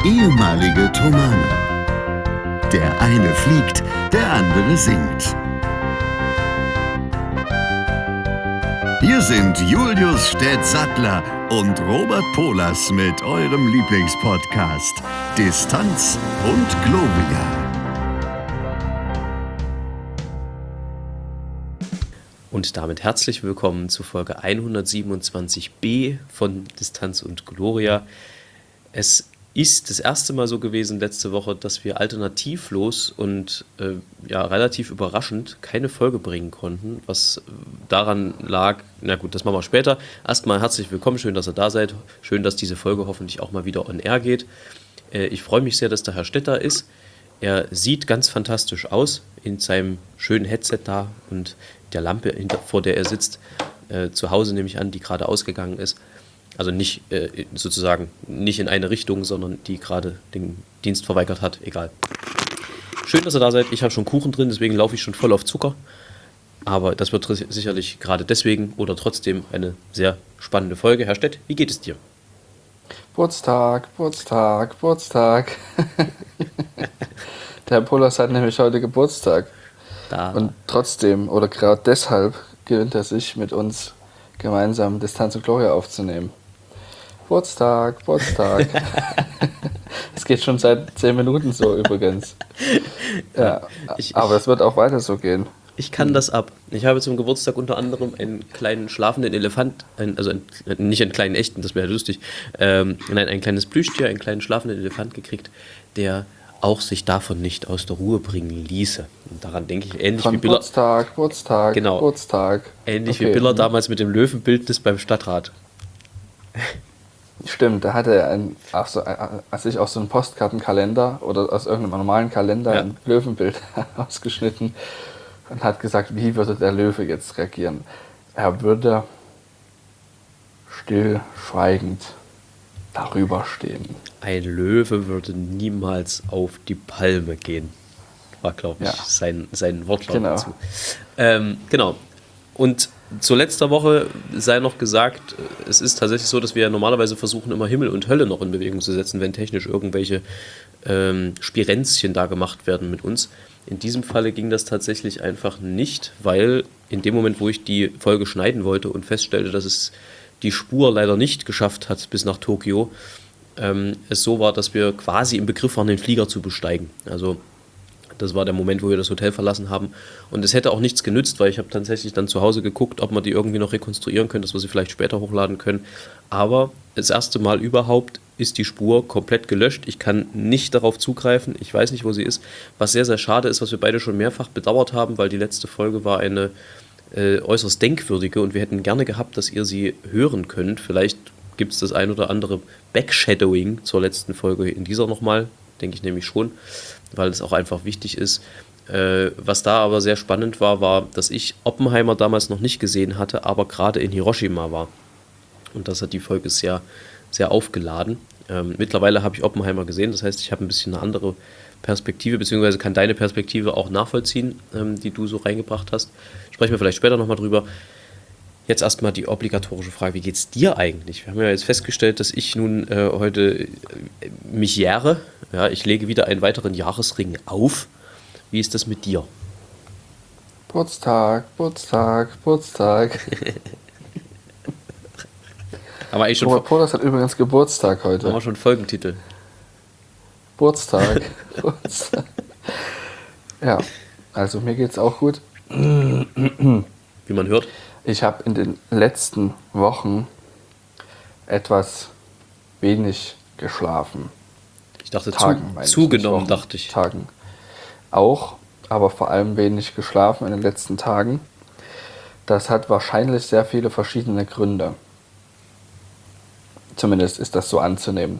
ehemalige Tomane. Der eine fliegt, der andere singt. Hier sind Julius Städtsattler und Robert Polas mit eurem Lieblingspodcast Distanz und Gloria. Und damit herzlich willkommen zu Folge 127b von Distanz und Gloria. Es ist das erste Mal so gewesen letzte Woche, dass wir alternativlos und relativ überraschend keine Folge bringen konnten, was daran lag, na gut, das machen wir später. Erstmal herzlich willkommen, schön, dass ihr da seid, schön, dass diese Folge hoffentlich auch mal wieder on air geht. Ich freue mich sehr, dass der Herr Stetter ist. Er sieht ganz fantastisch aus in seinem schönen Headset da und der Lampe, vor der er sitzt, zu Hause nehme ich an, die gerade ausgegangen ist. Also nicht sozusagen nicht in eine Richtung, sondern die gerade den Dienst verweigert hat. Egal. Schön, dass ihr da seid. Ich habe schon Kuchen drin, deswegen laufe ich schon voll auf Zucker. Aber das wird sicherlich gerade deswegen oder trotzdem eine sehr spannende Folge. Herr Stett, wie geht es dir? Geburtstag. Der Herr Polas hat nämlich heute Geburtstag. Und trotzdem oder gerade deshalb gewöhnt er sich, mit uns gemeinsam Distanz und Gloria aufzunehmen. Geburtstag. Es geht schon seit 10 Minuten so übrigens. Ja, aber es wird auch weiter so gehen. Ich kann das ab. Ich habe zum Geburtstag unter anderem einen kleinen schlafenden Elefant, nicht einen kleinen echten, das wäre lustig, ein kleines Plüschtier, einen kleinen schlafenden Elefant gekriegt, der auch sich davon nicht aus der Ruhe bringen ließe. Und daran denke ich ähnlich wie Biller. Geburtstag. Ähnlich wie Biller damals mit dem Löwenbildnis beim Stadtrat. Stimmt, da hatte er sich aus so einem Postkartenkalender oder aus irgendeinem normalen Kalender ein Löwenbild ausgeschnitten und hat gesagt, wie würde der Löwe jetzt reagieren? Er würde stillschweigend darüber stehen. Ein Löwe würde niemals auf die Palme gehen. War, glaube ich, sein Wortlaut dazu. Genau. Und zu letzter Woche sei noch gesagt, es ist tatsächlich so, dass wir normalerweise versuchen, immer Himmel und Hölle noch in Bewegung zu setzen, wenn technisch irgendwelche Spirenzchen da gemacht werden mit uns. In diesem Falle ging das tatsächlich einfach nicht, weil in dem Moment, wo ich die Folge schneiden wollte und feststellte, dass es die Spur leider nicht geschafft hat bis nach Tokio, es so war, dass wir quasi im Begriff waren, den Flieger zu besteigen. Also das war der Moment, wo wir das Hotel verlassen haben. Und es hätte auch nichts genützt, weil ich habe tatsächlich dann zu Hause geguckt, ob wir die irgendwie noch rekonstruieren können, dass wir sie vielleicht später hochladen können. Aber das erste Mal überhaupt ist die Spur komplett gelöscht. Ich kann nicht darauf zugreifen. Ich weiß nicht, wo sie ist. Was sehr, sehr schade ist, was wir beide schon mehrfach bedauert haben, weil die letzte Folge war eine äußerst denkwürdige und wir hätten gerne gehabt, dass ihr sie hören könnt. Vielleicht gibt es das ein oder andere Backshadowing zur letzten Folge in dieser nochmal, denke ich nämlich schon, weil es auch einfach wichtig ist. Was da aber sehr spannend war, dass ich Oppenheimer damals noch nicht gesehen hatte, aber gerade in Hiroshima war. Und das hat die Folge sehr, sehr aufgeladen. Mittlerweile habe ich Oppenheimer gesehen, das heißt, ich habe ein bisschen eine andere Perspektive, beziehungsweise kann deine Perspektive auch nachvollziehen, die du so reingebracht hast. Sprechen wir vielleicht später nochmal drüber. Jetzt erstmal die obligatorische Frage, wie geht's dir eigentlich? Wir haben ja jetzt festgestellt, dass ich nun heute mich jähre. Ja, ich lege wieder einen weiteren Jahresring auf. Wie ist das mit dir? Geburtstag. Aber eigentlich schon. Robert Polas hat übrigens Geburtstag heute. Haben wir schon Folgentitel. Geburtstag. Ja, also mir geht's auch gut. Wie man hört. Ich habe in den letzten Wochen etwas wenig geschlafen. Ich dachte, Tagen, zugenommen, dachte ich. Tagen auch, aber vor allem wenig geschlafen in den letzten Tagen. Das hat wahrscheinlich sehr viele verschiedene Gründe. Zumindest ist das so anzunehmen.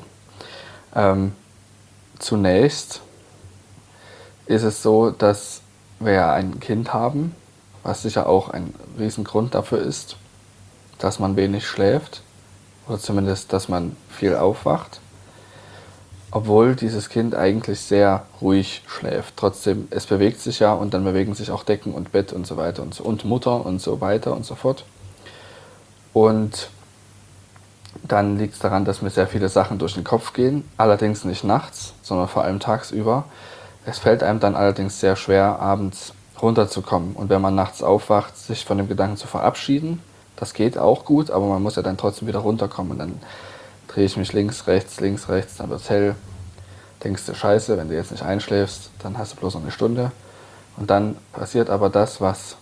Zunächst ist es so, dass wir ein Kind haben, was sicher auch ein Riesengrund dafür ist, dass man wenig schläft oder zumindest, dass man viel aufwacht, obwohl dieses Kind eigentlich sehr ruhig schläft. Trotzdem, es bewegt sich ja und dann bewegen sich auch Decken und Bett und so weiter und Mutter und so weiter und so fort. Und dann liegt es daran, dass mir sehr viele Sachen durch den Kopf gehen, allerdings nicht nachts, sondern vor allem tagsüber. Es fällt einem dann allerdings sehr schwer, abends runterzukommen. Und wenn man nachts aufwacht, sich von dem Gedanken zu verabschieden, das geht auch gut, aber man muss ja dann trotzdem wieder runterkommen. Und dann drehe ich mich links, rechts, dann wird's hell. Denkst du, scheiße, wenn du jetzt nicht einschläfst, dann hast du bloß noch eine Stunde. Und dann passiert aber das, was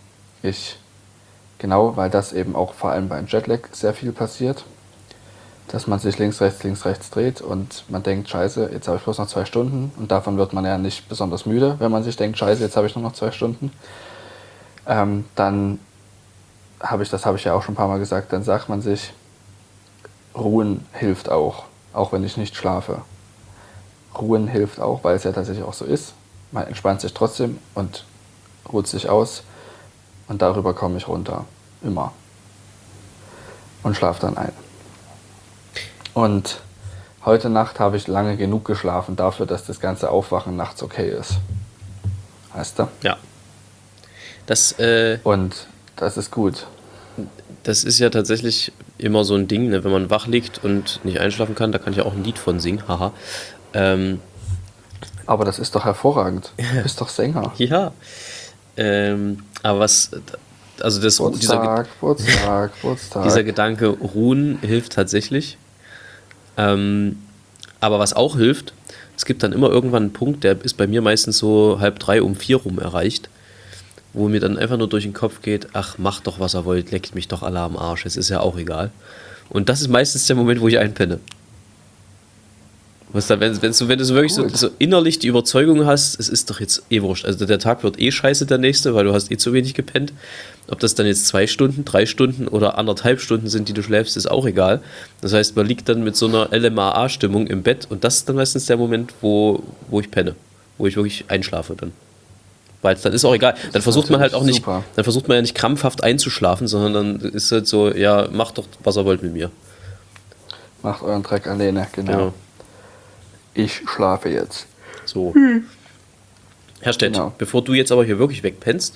weil das eben auch vor allem beim Jetlag sehr viel passiert, dass man sich links, rechts dreht und man denkt, scheiße, jetzt habe ich bloß noch 2 Stunden. Und davon wird man ja nicht besonders müde, wenn man sich denkt, scheiße, jetzt habe ich nur noch 2 Stunden. Dann das habe ich ja auch schon ein paar Mal gesagt, dann sagt man sich, Ruhen hilft auch wenn ich nicht schlafe. Ruhen hilft auch, weil es ja tatsächlich auch so ist. Man entspannt sich trotzdem und ruht sich aus und darüber komme ich runter. Immer. Und schlafe dann ein. Und heute Nacht habe ich lange genug geschlafen dafür, dass das ganze Aufwachen nachts okay ist. Weißt du? Ja. Und das ist gut. Das ist ja tatsächlich immer so ein Ding, ne? Wenn man wach liegt und nicht einschlafen kann, da kann ich ja auch ein Lied von singen, haha. Aber das ist doch hervorragend. Du bist doch Sänger. Ja. Aber Geburtstag. Dieser Gedanke, Ruhen hilft tatsächlich. Aber was auch hilft, es gibt dann immer irgendwann einen Punkt, der ist bei mir meistens so 2:30, um 4 rum erreicht, wo mir dann einfach nur durch den Kopf geht, ach, macht doch, was ihr wollt, leckt mich doch alle am Arsch, es ist ja auch egal. Und das ist meistens der Moment, wo ich einpenne. Wenn du so wirklich so innerlich die Überzeugung hast, es ist doch jetzt wurscht. Also der Tag wird scheiße, der nächste, weil du hast zu wenig gepennt. Ob das dann jetzt 2 Stunden, 3 Stunden oder 1,5 Stunden sind, die du schläfst, ist auch egal. Das heißt, man liegt dann mit so einer LMAA-Stimmung im Bett und das ist dann meistens der Moment, wo ich penne. Wo ich wirklich einschlafe dann. Weil dann ist auch egal. Dann versucht man halt auch nicht, dann versucht man ja nicht krampfhaft einzuschlafen, sondern dann ist halt so, ja, macht doch, was ihr wollt mit mir. Macht euren Dreck alleine, genau. Ja. Ich schlafe jetzt. So. Herr Stett, Bevor du jetzt aber hier wirklich wegpennst,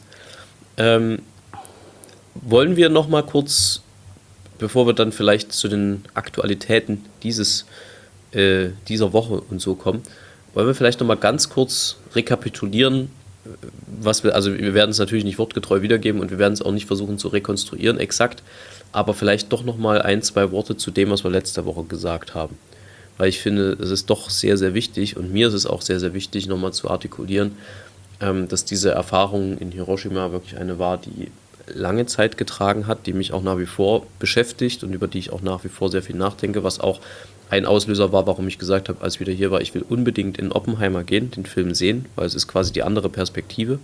wollen wir noch mal kurz, bevor wir dann vielleicht zu den Aktualitäten dieser Woche und so kommen, wollen wir vielleicht noch mal ganz kurz rekapitulieren, wir werden es natürlich nicht wortgetreu wiedergeben und wir werden es auch nicht versuchen zu rekonstruieren exakt, aber vielleicht doch noch mal 1, 2 Worte zu dem, was wir letzte Woche gesagt haben. Weil ich finde, es ist doch sehr, sehr wichtig und mir ist es auch sehr, sehr wichtig, nochmal zu artikulieren, dass diese Erfahrung in Hiroshima wirklich eine war, die lange Zeit getragen hat, die mich auch nach wie vor beschäftigt und über die ich auch nach wie vor sehr viel nachdenke, was auch ein Auslöser war, warum ich gesagt habe, als ich wieder hier war, ich will unbedingt in Oppenheimer gehen, den Film sehen, weil es ist quasi die andere Perspektive.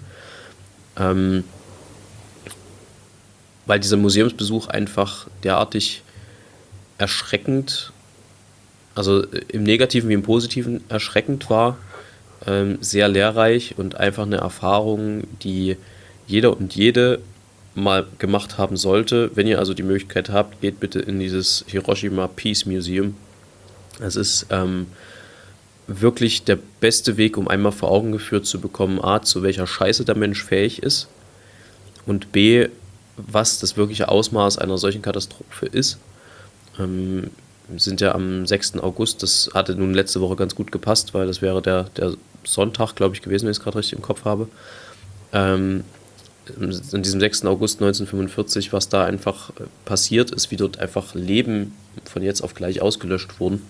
Weil dieser Museumsbesuch einfach derartig erschreckend, also im Negativen wie im Positiven erschreckend war, sehr lehrreich und einfach eine Erfahrung, die jeder und jede mal gemacht haben sollte. Wenn ihr also die Möglichkeit habt, geht bitte in dieses Hiroshima Peace Museum. Es ist wirklich der beste Weg, um einmal vor Augen geführt zu bekommen, A, zu welcher Scheiße der Mensch fähig ist und B, was das wirkliche Ausmaß einer solchen Katastrophe ist. Wir sind ja am 6. August, das hatte nun letzte Woche ganz gut gepasst, weil das wäre der Sonntag, glaube ich, gewesen, wenn ich es gerade richtig im Kopf habe. An diesem 6. August 1945, was da einfach passiert ist, wie dort einfach Leben von jetzt auf gleich ausgelöscht wurden.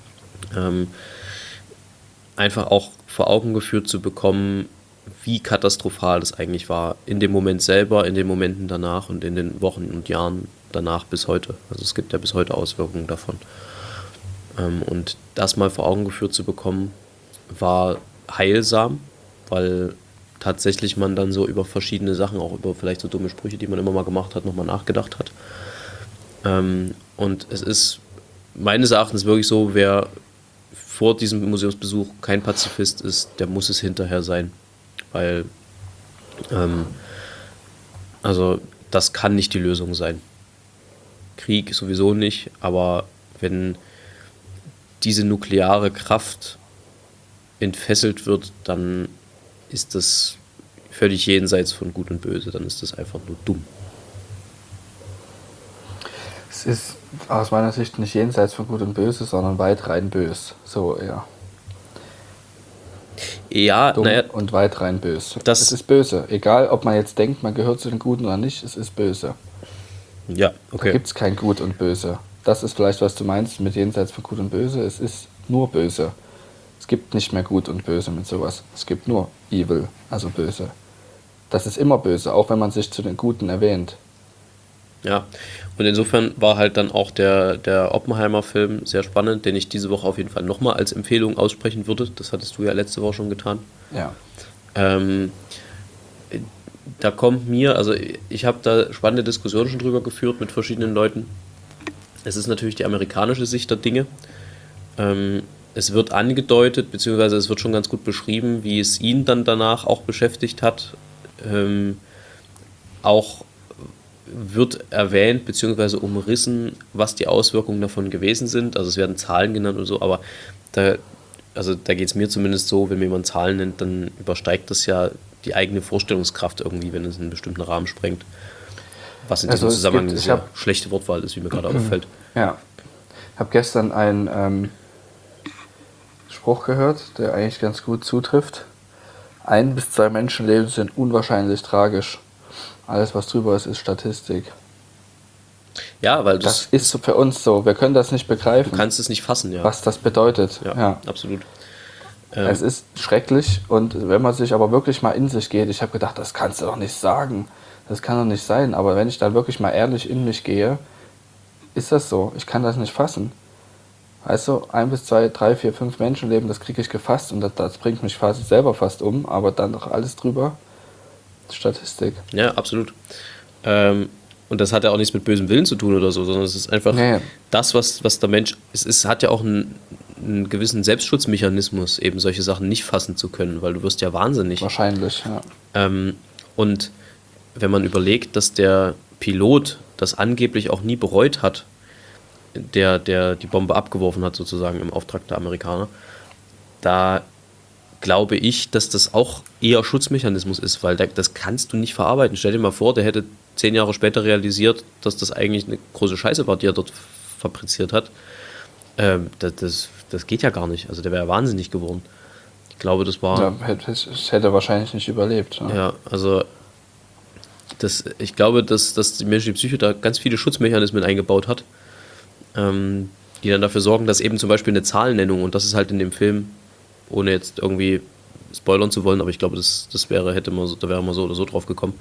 Einfach auch vor Augen geführt zu bekommen, wie katastrophal das eigentlich war. In dem Moment selber, in den Momenten danach und in den Wochen und Jahren danach bis heute. Also es gibt ja bis heute Auswirkungen davon. Und das mal vor Augen geführt zu bekommen, war heilsam, weil tatsächlich man dann so über verschiedene Sachen, auch über vielleicht so dumme Sprüche, die man immer mal gemacht hat, nochmal nachgedacht hat. Und es ist meines Erachtens wirklich so, wer vor diesem Museumsbesuch kein Pazifist ist, der muss es hinterher sein. Weil, also das kann nicht die Lösung sein. Krieg sowieso nicht, aber wenn diese nukleare Kraft entfesselt wird, dann ist das völlig jenseits von Gut und Böse, dann ist das einfach nur dumm. Es ist aus meiner Sicht nicht jenseits von Gut und Böse, sondern weit rein bös. So eher. Ja, Dumm und weit rein bös. Es ist böse. Egal, ob man jetzt denkt, man gehört zu den Guten oder nicht, es ist böse. Ja, okay. Da gibt es kein Gut und Böse. Das ist vielleicht, was du meinst mit jenseits von Gut und Böse. Es ist nur böse. Es gibt nicht mehr Gut und Böse mit sowas. Es gibt nur Evil, also böse. Das ist immer böse, auch wenn man sich zu den Guten erwähnt. Ja, und insofern war halt dann auch der Oppenheimer-Film sehr spannend, den ich diese Woche auf jeden Fall nochmal als Empfehlung aussprechen würde. Das hattest du ja letzte Woche schon getan. Ja. Da kommt mir, also ich habe da spannende Diskussionen schon drüber geführt mit verschiedenen Leuten. Es ist natürlich die amerikanische Sicht der Dinge. Es wird angedeutet, beziehungsweise es wird schon ganz gut beschrieben, wie es ihn dann danach auch beschäftigt hat. Auch wird erwähnt bzw. umrissen, was die Auswirkungen davon gewesen sind. Also es werden Zahlen genannt und so, aber da geht es mir zumindest so, wenn mir jemand Zahlen nennt, dann übersteigt das ja die eigene Vorstellungskraft irgendwie, wenn es einen bestimmten Rahmen sprengt. Was in diesem Zusammenhang eine sehr schlechte Wortwahl ist, wie mir gerade auffällt. Ja, ich habe gestern einen Spruch gehört, der eigentlich ganz gut zutrifft. 1 bis 2 Menschenleben sind unwahrscheinlich tragisch. Alles, was drüber ist, ist Statistik. Ja, weil das ist so für uns so. Wir können das nicht begreifen. Du kannst es nicht fassen, ja. Was das bedeutet. Ja. Absolut. Es ist schrecklich und wenn man sich aber wirklich mal in sich geht, ich habe gedacht, das kannst du doch nicht sagen. Das kann doch nicht sein. Aber wenn ich dann wirklich mal ehrlich in mich gehe, ist das so. Ich kann das nicht fassen. Weißt du, 1 bis 2, 3, 4, 5 Menschenleben, das kriege ich gefasst und das bringt mich selber fast um. Aber dann noch alles drüber. Statistik. Ja, absolut. Und das hat ja auch nichts mit bösem Willen zu tun oder so, sondern es ist einfach das, was der Mensch... Es hat ja auch einen gewissen Selbstschutzmechanismus, eben solche Sachen nicht fassen zu können, weil du wirst ja wahnsinnig. Wahrscheinlich, ja. Und wenn man überlegt, dass der Pilot das angeblich auch nie bereut hat, der die Bombe abgeworfen hat, sozusagen im Auftrag der Amerikaner, da glaube ich, dass das auch eher Schutzmechanismus ist, weil das kannst du nicht verarbeiten. Stell dir mal vor, der hätte 10 Jahre später realisiert, dass das eigentlich eine große Scheiße war, die er dort fabriziert hat. Das geht ja gar nicht. Also der wäre ja wahnsinnig geworden. Ich glaube, das war... Ja, hätte wahrscheinlich nicht überlebt. Ne? Ja, also ich glaube, dass die menschliche Psyche da ganz viele Schutzmechanismen eingebaut hat, die dann dafür sorgen, dass eben zum Beispiel eine Zahlennennung, und das ist halt in dem Film, ohne jetzt irgendwie spoilern zu wollen, aber ich glaube, da wäre man so oder so drauf gekommen,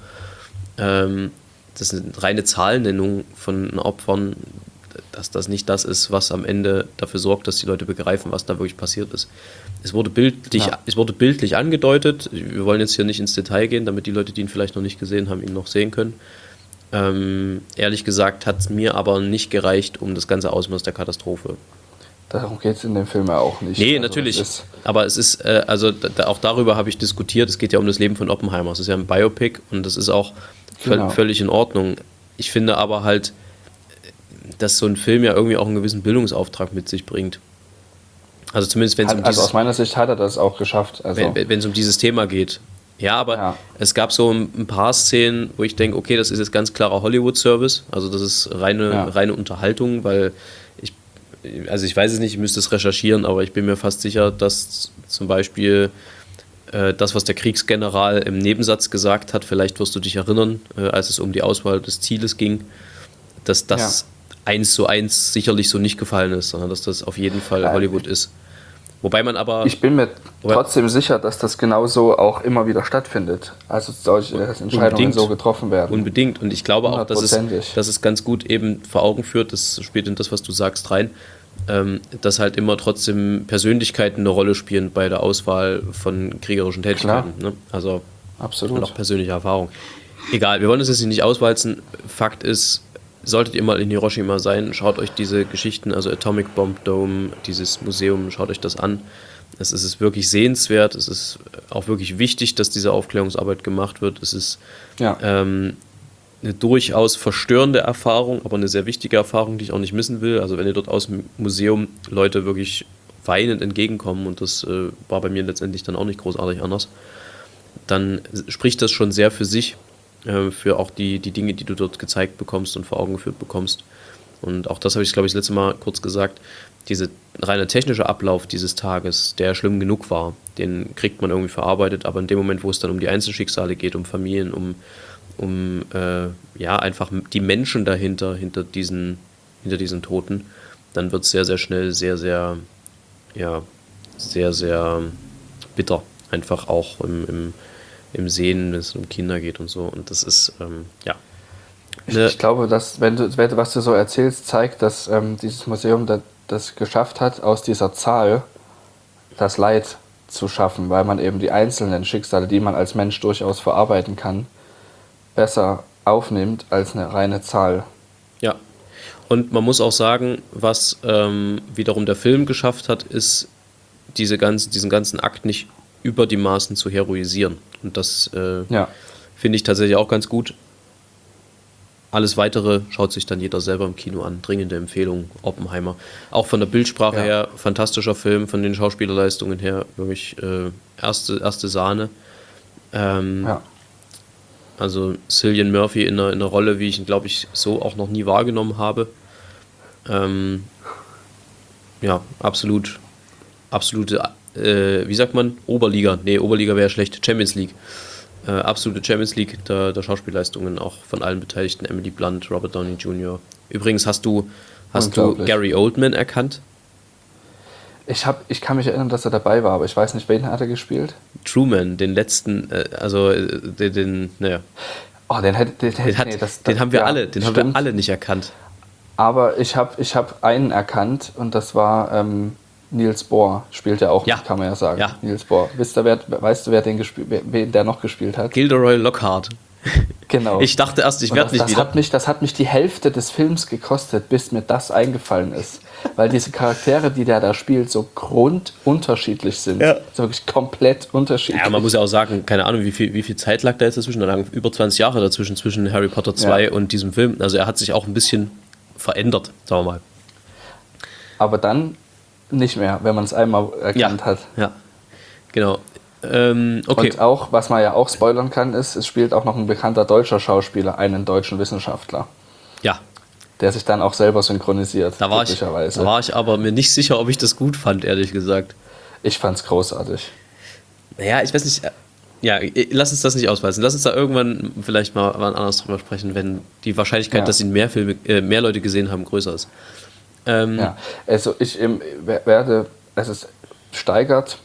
das ist eine reine Zahlennennung von Opfern, dass das nicht das ist, was am Ende dafür sorgt, dass die Leute begreifen, was da wirklich passiert ist. Es wurde bildlich angedeutet. Wir wollen jetzt hier nicht ins Detail gehen, damit die Leute, die ihn vielleicht noch nicht gesehen haben, ihn noch sehen können. Ehrlich gesagt hat es mir aber nicht gereicht, um das ganze Ausmaß der Katastrophe. Darum geht es in dem Film ja auch nicht. Nee, natürlich. Aber es ist, auch darüber habe ich diskutiert. Es geht ja um das Leben von Oppenheimer. Es ist ja ein Biopic und das ist auch völlig in Ordnung. Ich finde aber halt, dass so ein Film ja irgendwie auch einen gewissen Bildungsauftrag mit sich bringt. Also zumindest wenn es aus meiner Sicht hat er das auch geschafft. Also wenn es um dieses Thema geht. Ja, aber es gab so ein paar Szenen, wo ich denke, okay, das ist jetzt ganz klarer Hollywood-Service. Also das ist reine Unterhaltung, weil ich weiß es nicht, ich müsste es recherchieren, aber ich bin mir fast sicher, dass zum Beispiel das, was der Kriegsgeneral im Nebensatz gesagt hat, vielleicht wirst du dich erinnern, als es um die Auswahl des Zieles ging, dass das 1:1 sicherlich so nicht gefallen ist, sondern dass das auf jeden Fall Hollywood ist. Wobei man aber... Ich bin mir trotzdem sicher, dass das genauso auch immer wieder stattfindet. Also solche Entscheidungen so getroffen werden. Unbedingt. Und ich glaube auch, dass es ganz gut eben vor Augen führt, das spielt in das, was du sagst, rein, dass halt immer trotzdem Persönlichkeiten eine Rolle spielen bei der Auswahl von kriegerischen Tätigkeiten. Ne? Also absolut. Und auch persönliche Erfahrung. Egal, wir wollen es jetzt nicht auswalzen. Fakt ist, solltet ihr mal in Hiroshima sein, schaut euch diese Geschichten, also Atomic Bomb Dome, dieses Museum, schaut euch das an. Es ist wirklich sehenswert, es ist auch wirklich wichtig, dass diese Aufklärungsarbeit gemacht wird. Es ist eine durchaus verstörende Erfahrung, aber eine sehr wichtige Erfahrung, die ich auch nicht missen will. Also wenn ihr dort aus dem Museum Leute wirklich weinend entgegenkommen, und das war bei mir letztendlich dann auch nicht großartig anders, dann spricht das schon sehr für sich, für auch die Dinge, die du dort gezeigt bekommst und vor Augen geführt bekommst. Und auch das habe ich, glaube ich, das letzte Mal kurz gesagt, dieser reine technische Ablauf dieses Tages, der schlimm genug war, den kriegt man irgendwie verarbeitet, aber in dem Moment, wo es dann um die Einzelschicksale geht, um Familien, um einfach die Menschen dahinter, hinter diesen Toten, dann wird es sehr, sehr schnell sehr, sehr, sehr, sehr bitter. Einfach auch im Sehen, wenn es um Kinder geht und so. Und das ist, Ich glaube, dass, was du so erzählst, zeigt, dass dieses Museum das geschafft hat, aus dieser Zahl das Leid zu schaffen, weil man eben die einzelnen Schicksale, die man als Mensch durchaus verarbeiten kann, besser aufnimmt als eine reine Zahl. Ja, und man muss auch sagen, was wiederum der Film geschafft hat, ist diesen ganzen Akt nicht über die Maßen zu heroisieren. Und das finde ich tatsächlich auch ganz gut. Alles Weitere schaut sich dann jeder selber im Kino an. Dringende Empfehlung, Oppenheimer. Auch von der Bildsprache her, fantastischer Film, von den Schauspielerleistungen her, wirklich erste Sahne. Also Cillian Murphy in einer Rolle, wie ich ihn, glaube ich, so auch noch nie wahrgenommen habe. Absolute, wie sagt man? Oberliga. Nee, Oberliga wäre schlecht. Champions League. Absolute Champions League der Schauspielleistungen, auch von allen Beteiligten. Emily Blunt, Robert Downey Jr. Übrigens, hast du Gary Oldman erkannt? Ich kann mich erinnern, dass er dabei war, aber ich weiß nicht, wen hat er gespielt? Truman, den letzten, naja. Oh, den haben wir alle nicht erkannt. Aber ich hab einen erkannt und das war Niels Bohr, spielt ja auch, kann man ja sagen. Ja. Niels Bohr. Weißt du, wen der noch gespielt hat? Gilderoy Lockhart. Genau. Ich dachte erst, ich werde nicht wieder... Das hat mich die Hälfte des Films gekostet, bis mir das eingefallen ist. Weil diese Charaktere, die der da spielt, so grundunterschiedlich sind. Ja. So wirklich komplett unterschiedlich. Ja, man muss ja auch sagen, keine Ahnung, wie viel Zeit lag da jetzt dazwischen? Da lagen über 20 Jahre dazwischen, zwischen Harry Potter 2 und diesem Film. Also er hat sich auch ein bisschen verändert, sagen wir mal. Aber dann nicht mehr, wenn man es einmal erkannt hat. Ja, genau. Okay. Und auch, was man ja auch spoilern kann, ist, es spielt auch noch ein bekannter deutscher Schauspieler, einen deutschen Wissenschaftler. Ja. Der sich dann auch selber synchronisiert. Da war ich aber mir nicht sicher, ob ich das gut fand, ehrlich gesagt. Ich fand's großartig. Naja, ich weiß nicht. Ja, lass uns das nicht ausweisen. Lass uns da irgendwann vielleicht mal anders drüber sprechen, wenn die Wahrscheinlichkeit, dass ihn mehr Leute gesehen haben, größer ist. Also es steigert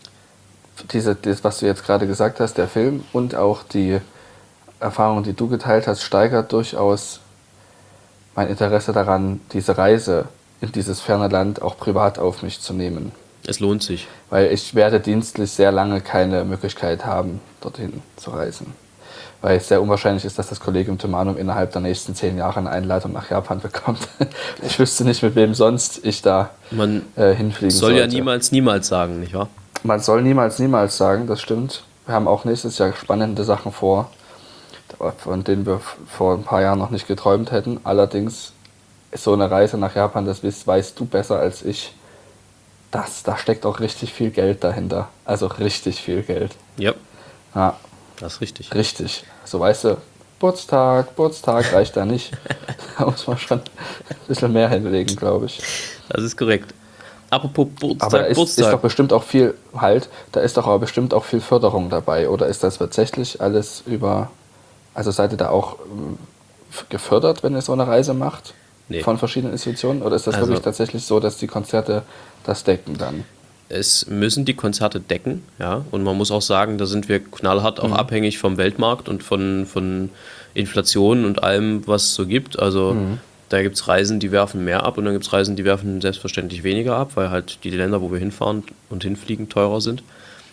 das, was du jetzt gerade gesagt hast, der Film und auch die Erfahrung, die du geteilt hast, steigert durchaus mein Interesse daran, diese Reise in dieses ferne Land auch privat auf mich zu nehmen. Es lohnt sich. Weil ich werde dienstlich sehr lange keine Möglichkeit haben, dorthin zu reisen. Weil es sehr unwahrscheinlich ist, dass das Collegium Thomanum innerhalb der nächsten 10 Jahre eine Einladung nach Japan bekommt. Ich wüsste nicht, mit wem sonst ich da hinfliegen soll. Ja niemals sagen, nicht wahr? Man soll niemals sagen, das stimmt. Wir haben auch nächstes Jahr spannende Sachen vor, von denen wir vor ein paar Jahren noch nicht geträumt hätten. Allerdings ist so eine Reise nach Japan, das weißt du besser als ich, da steckt auch richtig viel Geld dahinter. Also richtig viel Geld. Ja. Ja. Das ist richtig. Richtig. So, weißt du, Geburtstag reicht da nicht. Da muss man schon ein bisschen mehr hinlegen, glaube ich. Das ist korrekt. Apropos Geburtstag. Aber ist doch bestimmt auch viel da ist doch aber bestimmt auch viel Förderung dabei. Oder ist das tatsächlich alles also seid ihr da auch gefördert, wenn ihr so eine Reise macht? Nee. Von verschiedenen Institutionen? Oder ist das wirklich tatsächlich so, dass die Konzerte das decken dann? Es müssen die Konzerte decken, ja. Und man muss auch sagen, da sind wir knallhart auch abhängig vom Weltmarkt und von Inflation und allem, was es so gibt. Also da gibt es Reisen, die werfen mehr ab und dann gibt es Reisen, die werfen selbstverständlich weniger ab, weil halt die Länder, wo wir hinfahren und hinfliegen, teurer sind.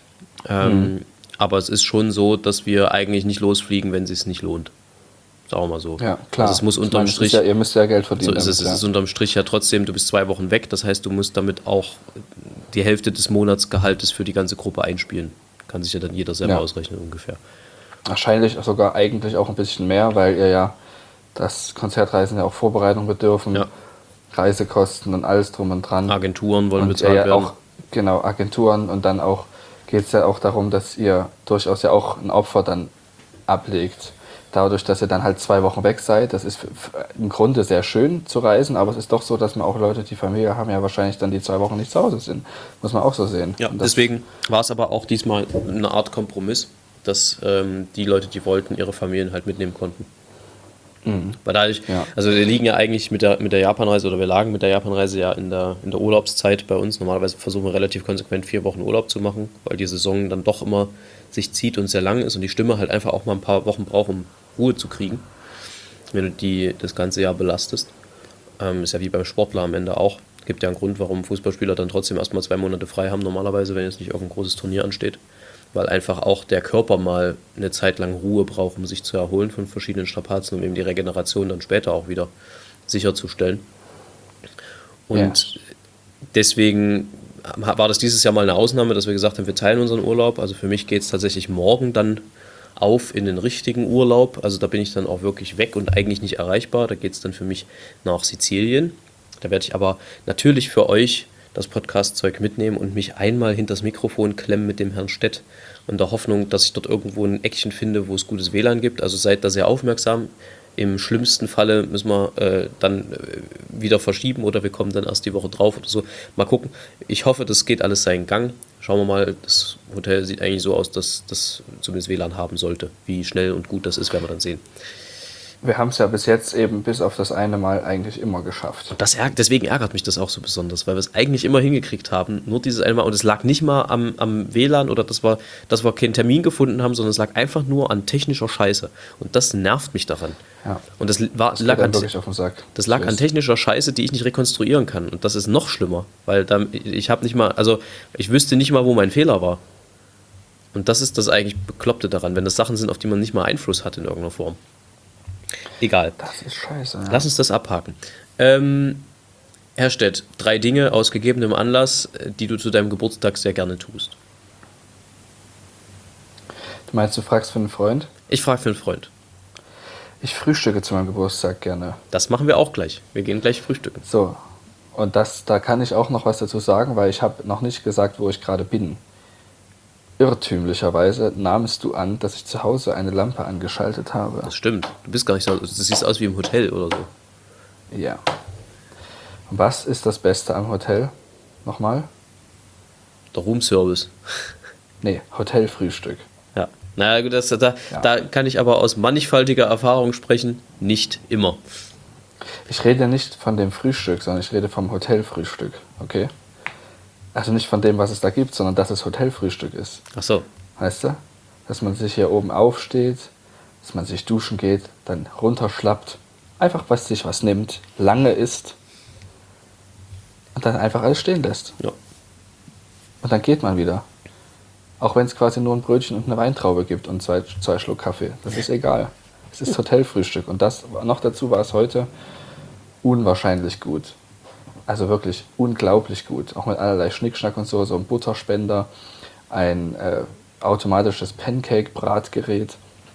Aber es ist schon so, dass wir eigentlich nicht losfliegen, wenn es sich nicht lohnt. Sagen wir mal so. Ja, klar. Also es muss unterm Strich. Ihr müsst ja Geld verdienen. So ist es. Es ist unterm Strich ja trotzdem, du bist 2 Wochen weg, das heißt, du musst damit auch die Hälfte des Monatsgehaltes für die ganze Gruppe einspielen. Kann sich ja dann jeder selber ausrechnen ungefähr. Wahrscheinlich sogar eigentlich auch ein bisschen mehr, weil ihr ja das Konzertreisen ja auch Vorbereitung bedürfen, Reisekosten und alles drum und dran. Agenturen wollen bezahlt werden. Auch, genau, Agenturen und dann auch geht es ja auch darum, dass ihr durchaus ja auch ein Opfer dann ablegt. dadurch, dass ihr dann halt 2 Wochen weg seid, das ist im Grunde sehr schön zu reisen, aber es ist doch so, dass man auch Leute, die Familie haben, ja wahrscheinlich dann die 2 Wochen nicht zu Hause sind. Muss man auch so sehen. Ja, deswegen war es aber auch diesmal eine Art Kompromiss, dass die Leute, die wollten, ihre Familien halt mitnehmen konnten. Weil dadurch, also wir liegen ja eigentlich mit der Japanreise, oder wir lagen mit der Japanreise ja in der Urlaubszeit bei uns. Normalerweise versuchen wir relativ konsequent 4 Wochen Urlaub zu machen, weil die Saison dann doch immer sich zieht und sehr lang ist und die Stimme halt einfach auch mal ein paar Wochen braucht, um Ruhe zu kriegen, wenn du das ganze Jahr belastest. Ist ja wie beim Sportler am Ende auch. Gibt ja einen Grund, warum Fußballspieler dann trotzdem erstmal 2 Monate frei haben, normalerweise, wenn jetzt nicht irgendein großes Turnier ansteht. Weil einfach auch der Körper mal eine Zeit lang Ruhe braucht, um sich zu erholen von verschiedenen Strapazen, um eben die Regeneration dann später auch wieder sicherzustellen. Und deswegen war das dieses Jahr mal eine Ausnahme, dass wir gesagt haben, wir teilen unseren Urlaub. Also für mich geht es tatsächlich morgen dann auf in den richtigen Urlaub. Also da bin ich dann auch wirklich weg und eigentlich nicht erreichbar. Da geht es dann für mich nach Sizilien. Da werde ich aber natürlich für euch das Podcast-Zeug mitnehmen und mich einmal hinters Mikrofon klemmen mit dem Herrn Stett und der Hoffnung, dass ich dort irgendwo ein Eckchen finde, wo es gutes WLAN gibt. Also seid da sehr aufmerksam. Im schlimmsten Falle müssen wir dann wieder verschieben oder wir kommen dann erst die Woche drauf oder so. Mal gucken. Ich hoffe, das geht alles seinen Gang. Schauen wir mal. Das Hotel sieht eigentlich so aus, dass das zumindest WLAN haben sollte. Wie schnell und gut das ist, werden wir dann sehen. Wir haben es ja bis jetzt eben bis auf das eine Mal eigentlich immer geschafft. Und deswegen ärgert mich das auch so besonders, weil wir es eigentlich immer hingekriegt haben, nur dieses eine Mal. Und es lag nicht mal am WLAN oder dass wir keinen Termin gefunden haben, sondern es lag einfach nur an technischer Scheiße. Und das nervt mich daran. Ja. Und das lag an technischer Scheiße, die ich nicht rekonstruieren kann. Und das ist noch schlimmer, weil ich habe nicht mal, also ich wüsste nicht mal, wo mein Fehler war. Und das ist das eigentlich Bekloppte daran, wenn das Sachen sind, auf die man nicht mal Einfluss hat in irgendeiner Form. Egal. Das ist scheiße. Ja. Lass uns das abhaken. Herr Stett, 3 Dinge aus gegebenem Anlass, die du zu deinem Geburtstag sehr gerne tust. Du meinst, du fragst für einen Freund? Ich frage für einen Freund. Ich frühstücke zu meinem Geburtstag gerne. Das machen wir auch gleich. Wir gehen gleich frühstücken. So, und da kann ich auch noch was dazu sagen, weil ich habe noch nicht gesagt, wo ich gerade bin. Irrtümlicherweise nahmst du an, dass ich zu Hause eine Lampe angeschaltet habe. Das stimmt. Du bist gar nicht so. Du siehst aus wie im Hotel oder so. Ja. Was ist das Beste am Hotel? Nochmal? Der Roomservice. Nee, Hotelfrühstück. Ja. Naja, gut, da kann ich aber aus mannigfaltiger Erfahrung sprechen. Nicht immer. Ich rede nicht von dem Frühstück, sondern ich rede vom Hotelfrühstück. Okay? Also nicht von dem, was es da gibt, sondern dass es Hotelfrühstück ist. Ach so. Weißt du? Dass man sich hier oben aufsteht, dass man sich duschen geht, dann runterschlappt, einfach sich was nimmt, lange isst und dann einfach alles stehen lässt. Ja. Und dann geht man wieder. Auch wenn es quasi nur ein Brötchen und eine Weintraube gibt und zwei Schluck Kaffee. Das ist egal. Es ist Hotelfrühstück. Und das noch dazu war es heute unwahrscheinlich gut. Also wirklich unglaublich gut. Auch mit allerlei Schnickschnack und so. So ein Butterspender, ein automatisches Pancake-Bratgerät.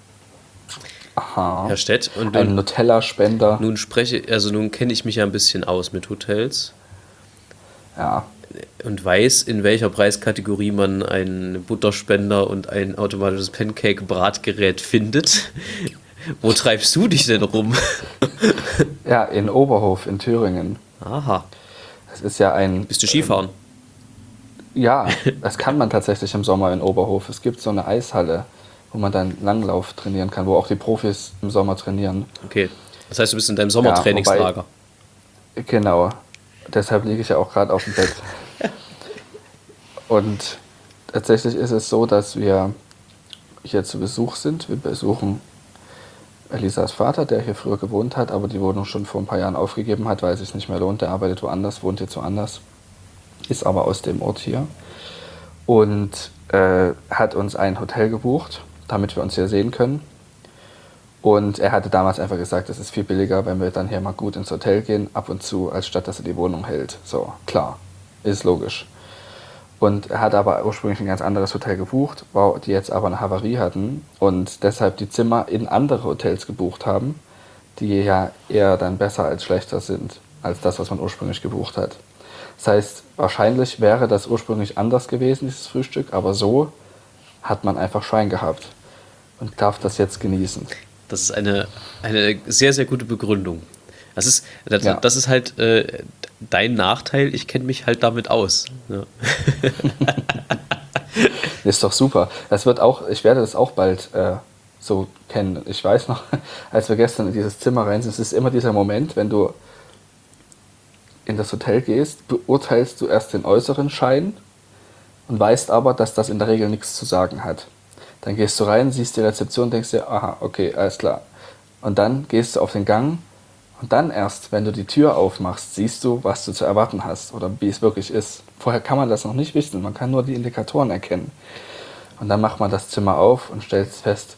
Aha. Herr Stett, und ein Nutella-Spender. Nun kenne ich mich ja ein bisschen aus mit Hotels. Ja. Und weiß, in welcher Preiskategorie man einen Butterspender und ein automatisches Pancake-Bratgerät findet. Wo treibst du dich denn rum? Ja, in Oberhof in Thüringen. Aha. Das ist ja ein... Bist du Skifahren? Ja, das kann man tatsächlich im Sommer in Oberhof. Es gibt so eine Eishalle, wo man dann Langlauf trainieren kann, wo auch die Profis im Sommer trainieren. Okay, das heißt, du bist in deinem Sommertrainingslager. Ja, genau, deshalb liege ich ja auch gerade auf dem Bett. Und tatsächlich ist es so, dass wir hier zu Besuch sind. Wir besuchen Elisas Vater, der hier früher gewohnt hat, aber die Wohnung schon vor ein paar Jahren aufgegeben hat, weil es sich nicht mehr lohnt. Der arbeitet woanders, wohnt jetzt woanders, ist aber aus dem Ort hier und hat uns ein Hotel gebucht, damit wir uns hier sehen können. Und er hatte damals einfach gesagt, es ist viel billiger, wenn wir dann hier mal gut ins Hotel gehen, ab und zu, als statt dass er die Wohnung hält. So, klar, ist logisch. Und er hat aber ursprünglich ein ganz anderes Hotel gebucht, die jetzt aber eine Havarie hatten und deshalb die Zimmer in andere Hotels gebucht haben, die ja eher dann besser als schlechter sind, als das, was man ursprünglich gebucht hat. Das heißt, wahrscheinlich wäre das ursprünglich anders gewesen, dieses Frühstück, aber so hat man einfach Schwein gehabt und darf das jetzt genießen. Das ist eine sehr, sehr gute Begründung. Das ist halt dein Nachteil. Ich kenne mich halt damit aus. Ja. Ist doch super. Ich werde das auch bald so kennen. Ich weiß noch, als wir gestern in dieses Zimmer rein sind, es ist immer dieser Moment, wenn du in das Hotel gehst, beurteilst du erst den äußeren Schein und weißt aber, dass das in der Regel nichts zu sagen hat. Dann gehst du rein, siehst die Rezeption, denkst dir, aha, okay, alles klar. Und dann gehst du auf den Gang und dann erst, wenn du die Tür aufmachst, siehst du, was du zu erwarten hast oder wie es wirklich ist. Vorher kann man das noch nicht wissen, man kann nur die Indikatoren erkennen. Und dann macht man das Zimmer auf und stellt fest,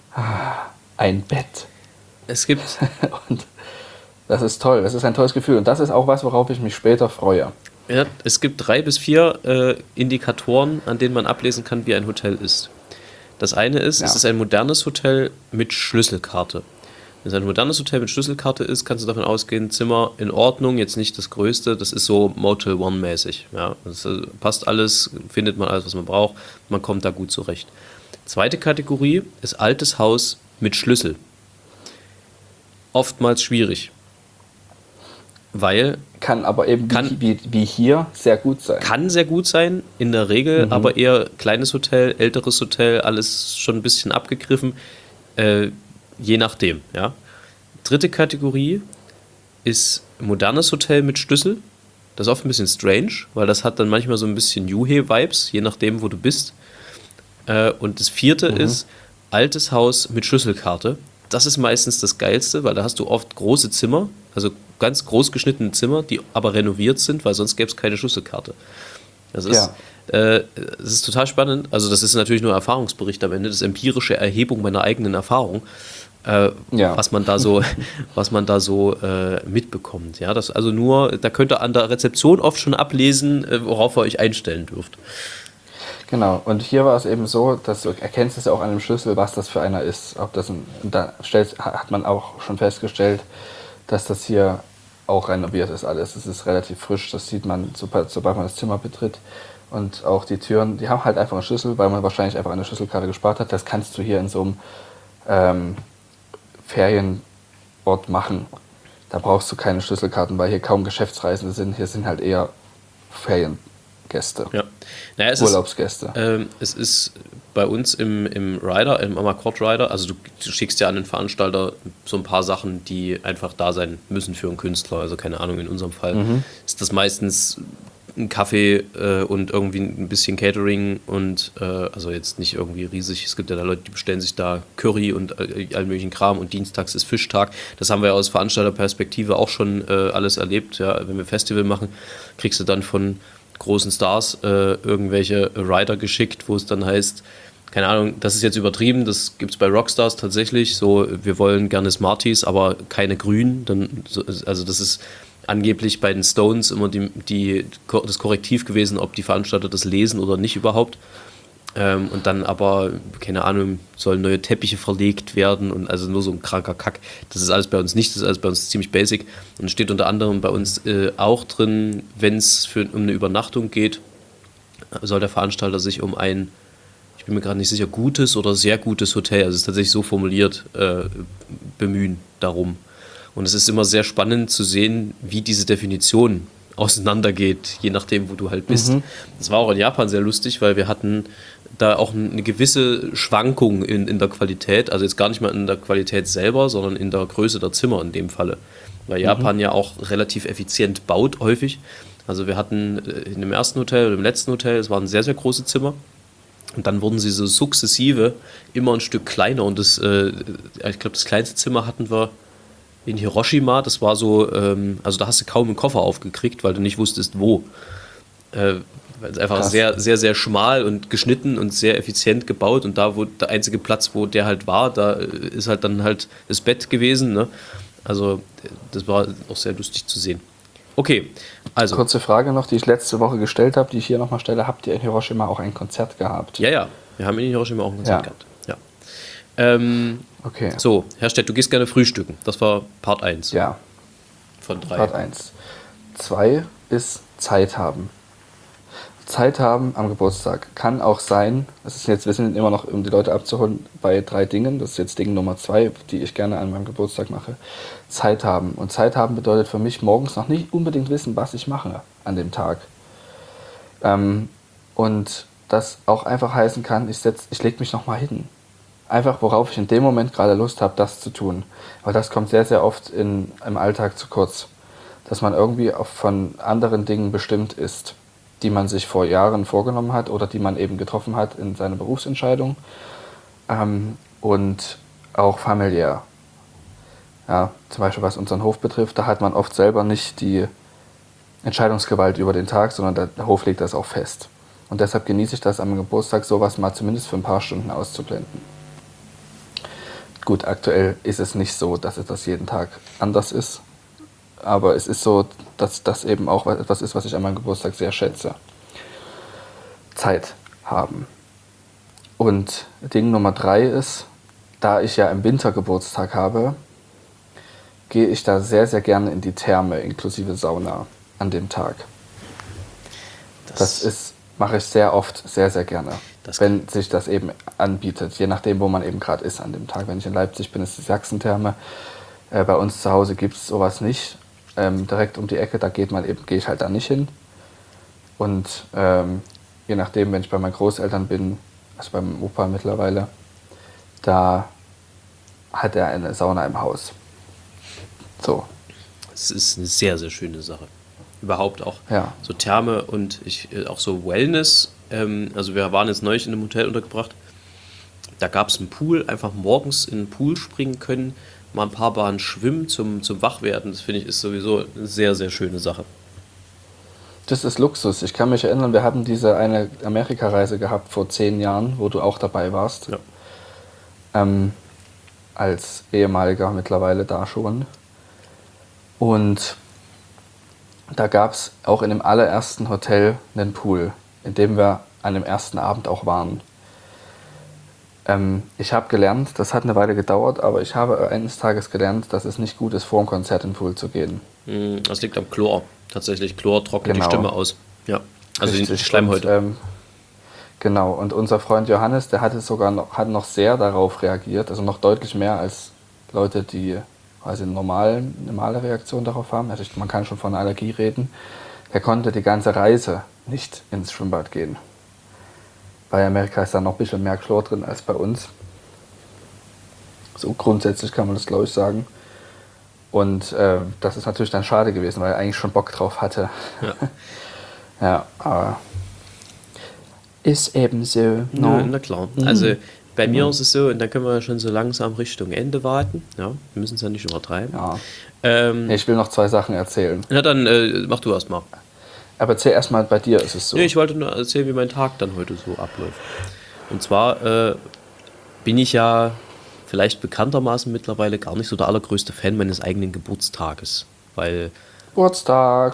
ein Bett. Es gibt... Und das ist toll, das ist ein tolles Gefühl. Und das ist auch was, worauf ich mich später freue. Ja, es gibt 3 bis 4 Indikatoren, an denen man ablesen kann, wie ein Hotel ist. Das eine ist, es ist ein modernes Hotel mit Schlüsselkarte. Wenn es ein modernes Hotel mit Schlüsselkarte ist, kannst du davon ausgehen, Zimmer in Ordnung, jetzt nicht das Größte, das ist so Motel One-mäßig. Ja, das passt alles, findet man alles, was man braucht, man kommt da gut zurecht. Zweite Kategorie ist altes Haus mit Schlüssel. Oftmals schwierig. Weil kann aber eben wie hier sehr gut sein. Kann sehr gut sein, in der Regel, aber eher kleines Hotel, älteres Hotel, alles schon ein bisschen abgegriffen, je nachdem. Ja. Dritte Kategorie ist modernes Hotel mit Schlüssel. Das ist oft ein bisschen strange, weil das hat dann manchmal so ein bisschen Juhe-Vibes, je nachdem, wo du bist. Und das vierte ist altes Haus mit Schlüsselkarte. Das ist meistens das Geilste, weil da hast du oft große Zimmer, also ganz groß geschnittene Zimmer, die aber renoviert sind, weil sonst gäbe es keine Schlüsselkarte. Das ist total spannend. Also das ist natürlich nur Erfahrungsbericht am Ende, das ist empirische Erhebung meiner eigenen Erfahrung, was man da so mitbekommt. Ja, das also nur, da könnt ihr an der Rezeption oft schon ablesen, worauf ihr euch einstellen dürft. Genau, und hier war es eben so, dass du erkennst es ja auch an dem Schlüssel, was das für einer ist. Da hat man auch schon festgestellt, dass das hier auch renoviert ist alles. Es ist relativ frisch, das sieht man, sobald man das Zimmer betritt. Und auch die Türen, die haben halt einfach einen Schlüssel, weil man wahrscheinlich einfach eine Schlüsselkarte gespart hat. Das kannst du hier in so einem Ferienort machen. Da brauchst du keine Schlüsselkarten, weil hier kaum Geschäftsreisende sind. Hier sind halt eher Feriengäste. Ja. Naja, Urlaubsgäste. Es ist bei uns im Rider, im Amarcord Rider, also du schickst ja an den Veranstalter so ein paar Sachen, die einfach da sein müssen für einen Künstler. Also keine Ahnung, in unserem Fall ist das meistens ein Kaffee und irgendwie ein bisschen Catering und also jetzt nicht irgendwie riesig. Es gibt ja da Leute, die bestellen sich da Curry und all möglichen Kram und dienstags ist Fischtag. Das haben wir aus Veranstalterperspektive auch schon alles erlebt. Ja, wenn wir Festival machen, kriegst du dann von großen Stars irgendwelche Rider geschickt, wo es dann heißt, keine Ahnung, das ist jetzt übertrieben, das gibt es bei Rockstars tatsächlich, so, wir wollen gerne Smarties, aber keine Grün, also das ist angeblich bei den Stones immer das Korrektiv gewesen, ob die Veranstalter das lesen oder nicht überhaupt. Und dann aber, keine Ahnung, sollen neue Teppiche verlegt werden und also nur so ein kranker Kack. Das ist alles bei uns nicht, das ist alles bei uns ziemlich basic. Und es steht unter anderem bei uns auch drin, wenn es um eine Übernachtung geht, soll der Veranstalter sich um ein, ich bin mir gerade nicht sicher, gutes oder sehr gutes Hotel, also es ist tatsächlich so formuliert, bemühen darum. Und es ist immer sehr spannend zu sehen, wie diese Definition auseinandergeht, je nachdem, wo du halt bist. Das war auch in Japan sehr lustig, weil wir hatten da auch eine gewisse Schwankung in der Qualität, also jetzt gar nicht mal in der Qualität selber, sondern in der Größe der Zimmer in dem Falle. Weil Japan ja auch relativ effizient baut häufig. Also wir hatten in dem ersten Hotel oder im letzten Hotel, es waren sehr, sehr große Zimmer. Und dann wurden sie so sukzessive immer ein Stück kleiner. Und ich glaube, das kleinste Zimmer hatten wir in Hiroshima. Das war so, also da hast du kaum einen Koffer aufgekriegt, weil du nicht wusstest, wo. Weil es einfach sehr, sehr, sehr schmal und geschnitten und sehr effizient gebaut. Und da, wo der einzige Platz, wo der halt war, da ist halt dann halt das Bett gewesen. Ne? Also das war auch sehr lustig zu sehen. Okay, also. Kurze Frage noch, die ich letzte Woche gestellt habe, die ich hier nochmal stelle. Habt ihr in Hiroshima auch ein Konzert gehabt? Ja, wir haben in Hiroshima auch ein Konzert gehabt. Ja. Okay. So, Herr Stett, du gehst gerne frühstücken. Das war Part 1. Ja. Von 3. Part 1. 2 ist Zeit haben. Zeit haben am Geburtstag kann auch sein, wir sind immer noch, um die Leute abzuholen, bei 3 Dingen. Das ist jetzt Ding Nummer 2, die ich gerne an meinem Geburtstag mache. Zeit haben. Und Zeit haben bedeutet für mich morgens noch nicht unbedingt wissen, was ich mache an dem Tag. Und das auch einfach heißen kann, ich lege mich nochmal hin. Einfach, worauf ich in dem Moment gerade Lust habe, das zu tun. Weil das kommt sehr, sehr oft im Alltag zu kurz. Dass man irgendwie auch von anderen Dingen bestimmt ist, die man sich vor Jahren vorgenommen hat oder die man eben getroffen hat in seiner Berufsentscheidung. Und auch familiär. Ja, zum Beispiel was unseren Hof betrifft, da hat man oft selber nicht die Entscheidungsgewalt über den Tag, sondern der Hof legt das auch fest. Und deshalb genieße ich das am Geburtstag, sowas mal zumindest für ein paar Stunden auszublenden. Gut, aktuell ist es nicht so, dass es das jeden Tag anders ist. Aber es ist so, dass das eben auch etwas ist, was ich an meinem Geburtstag sehr schätze. Zeit haben. Und Ding Nummer 3 ist, da ich ja im Winter Geburtstag habe, gehe ich da sehr, sehr gerne in die Therme, inklusive Sauna, an dem Tag. Das mache ich sehr oft, sehr, sehr gerne, wenn sich das eben anbietet, je nachdem, wo man eben gerade ist an dem Tag. Wenn ich in Leipzig bin, ist die Sachsentherme. Bei uns zu Hause gibt es sowas nicht. Direkt um die Ecke, da gehe ich halt da nicht hin. Und je nachdem, wenn ich bei meinen Großeltern bin, also beim Opa mittlerweile, da hat er eine Sauna im Haus. So. Es ist eine sehr, sehr schöne Sache. Überhaupt auch so Therme und auch so Wellness. Also wir waren jetzt neulich in einem Hotel untergebracht. Da gab es einen Pool, einfach morgens in den Pool springen können, mal ein paar Bahnen schwimmen zum Wachwerden. Das finde ich ist sowieso eine sehr, sehr schöne Sache. Das ist Luxus. Ich kann mich erinnern, wir hatten diese eine Amerika-Reise gehabt vor 10 Jahren, wo du auch dabei warst. Ja. Als ehemaliger mittlerweile da schon. Und da gab es auch in dem allerersten Hotel einen Pool, in dem wir an dem ersten Abend auch waren. Ich habe gelernt, das hat eine Weile gedauert, aber ich habe eines Tages gelernt, dass es nicht gut ist, vor dem Konzert in den Pool zu gehen. Das liegt am Chlor. Tatsächlich, Chlor trocknet die Stimme aus. Ja, also die Schleimhäute. Genau, und unser Freund Johannes, der hat noch sehr darauf reagiert, also noch deutlich mehr als Leute, die quasi eine normale Reaktion darauf haben. Also man kann schon von einer Allergie reden. Er konnte die ganze Reise nicht ins Schwimmbad gehen. Bei Amerika ist da noch ein bisschen mehr Chlor drin als bei uns. So grundsätzlich kann man das, glaube ich, sagen. Und das ist natürlich dann schade gewesen, weil er eigentlich schon Bock drauf hatte. Ja, ja, aber ist eben so. No? Na klar. Also bei mir ist es so, und dann können wir schon so langsam Richtung Ende warten. Ja, wir müssen es ja nicht übertreiben. Ja. Ich will noch 2 Sachen erzählen. Na dann mach du erst mal. Aber erzähl erstmal, bei dir ist es so. Nee, ich wollte nur erzählen, wie mein Tag dann heute so abläuft. Und zwar bin ich ja vielleicht bekanntermaßen mittlerweile gar nicht so der allergrößte Fan meines eigenen Geburtstages. Weil Geburtstag.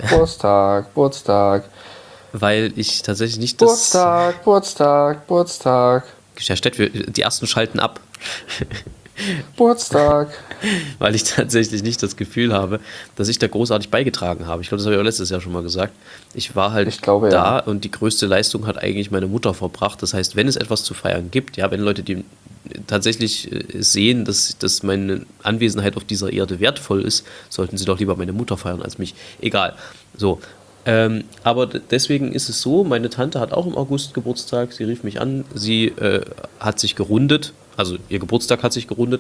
Weil ich tatsächlich nicht das... Geburtstag. Ja, Stett, die ersten schalten ab. Geburtstag. Weil ich tatsächlich nicht das Gefühl habe, dass ich da großartig beigetragen habe. Ich glaube, das habe ich auch letztes Jahr schon mal gesagt. Ich war halt da und die größte Leistung hat eigentlich meine Mutter verbracht. Das heißt, wenn es etwas zu feiern gibt, ja, wenn Leute, die tatsächlich sehen, dass meine Anwesenheit auf dieser Erde wertvoll ist, sollten sie doch lieber meine Mutter feiern als mich. Egal. So. Aber deswegen ist es so, meine Tante hat auch im August Geburtstag, sie rief mich an, sie hat sich gerundet, also ihr Geburtstag hat sich gerundet,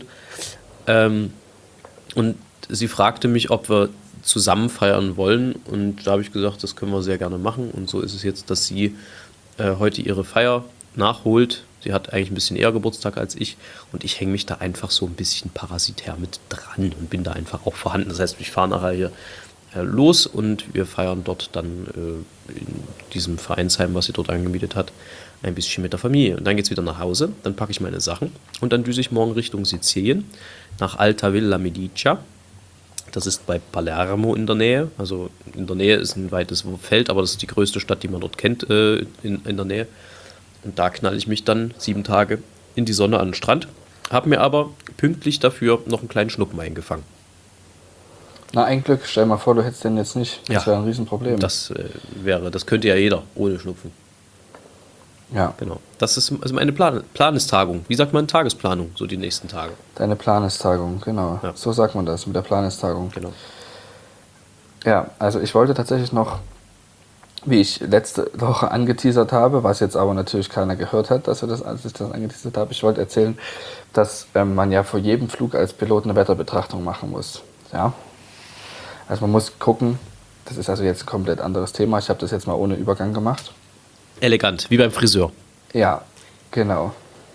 und sie fragte mich, ob wir zusammen feiern wollen, und da habe ich gesagt, das können wir sehr gerne machen, und so ist es jetzt, dass sie heute ihre Feier nachholt. Sie hat eigentlich ein bisschen eher Geburtstag als ich, und ich hänge mich da einfach so ein bisschen parasitär mit dran und bin da einfach auch vorhanden. Das heißt, ich fahre nachher hier los und wir feiern dort dann in diesem Vereinsheim, was sie dort angemietet hat, ein bisschen mit der Familie. Und dann geht es wieder nach Hause, dann packe ich meine Sachen und dann düse ich morgen Richtung Sizilien, nach Alta Villa Medicia. Das ist bei Palermo in der Nähe. Also in der Nähe ist ein weites Feld, aber das ist die größte Stadt, die man dort kennt, in der Nähe. Und da knalle ich mich dann 7 Tage in die Sonne an den Strand, habe mir aber pünktlich dafür noch einen kleinen Schnuppen eingefangen. Na, ein Glück. Stell dir mal vor, du hättest den jetzt nicht. Das wäre ein Riesenproblem. Das könnte ja jeder ohne Schnupfen. Ja. Genau. Das ist also meine Planestagung. Wie sagt man Tagesplanung, so die nächsten Tage? Deine Planestagung, genau. Ja. So sagt man das mit der Planestagung. Genau. Ja, also ich wollte tatsächlich noch, wie ich letzte Woche angeteasert habe, was jetzt aber natürlich keiner gehört hat, als ich das angeteasert habe, ich wollte erzählen, dass man ja vor jedem Flug als Pilot eine Wetterbetrachtung machen muss. Ja? Also man muss gucken, das ist also jetzt ein komplett anderes Thema, ich habe das jetzt mal ohne Übergang gemacht. Elegant, wie beim Friseur. Ja, genau.